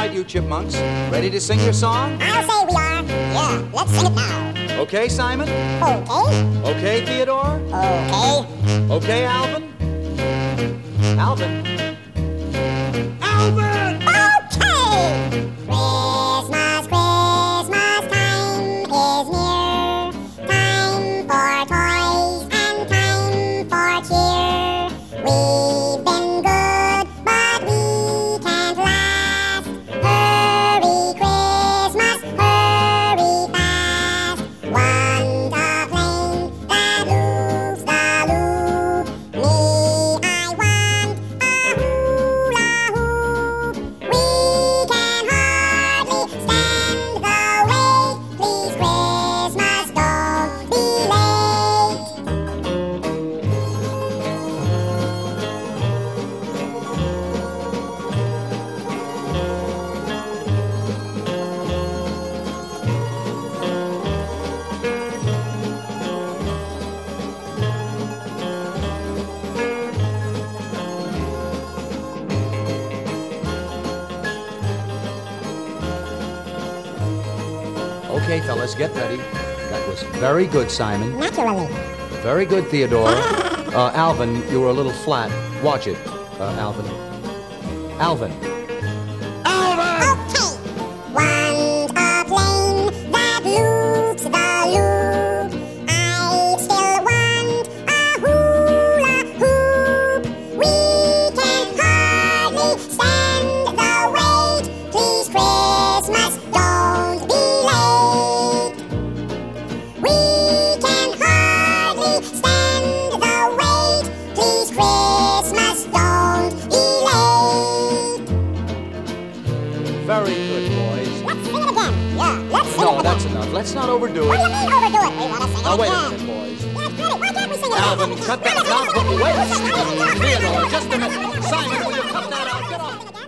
right, you chipmunks. Ready to sing your song? I'll say we are. Yeah, let's sing it now. Okay, Simon? Okay. Okay, Theodore? Okay. Okay, Alvin? Alvin? Alvin! Okay! Christmas, Christmas time is near. Time for toys and time for cheer. We've been good, but we can't last. Hurry, Christmas, hurry fast. Want a plane that loops the loop. Me, I want a hula hoop. We can hardly stand the wait. Please, Christmas, don't be late. Okay, fellas, get ready. That was very good, Simon. Naturally. Very good, Theodore. Alvin, you were a little flat. Watch it, Alvin. Alvin. Alvin! Okay. Want a plane that loops the loop. I still want a hula hoop. We can hardly stand the wait. Please, Christmas, don't be late. We can hardly stand the wait. Please, Christmas, don't be late. Very good, boys. Let's sing it again. Yeah, let's sing it No, again. that's enough. Let's not overdo What do it. you mean overdo it? We want to sing Now, it wait a again. minute, boys. Yeah, it's pretty. Why can't we sing it Alvin, again? cut that out. Wait a second. Theodore, just a minute. Simon, will you cut that out? Get off.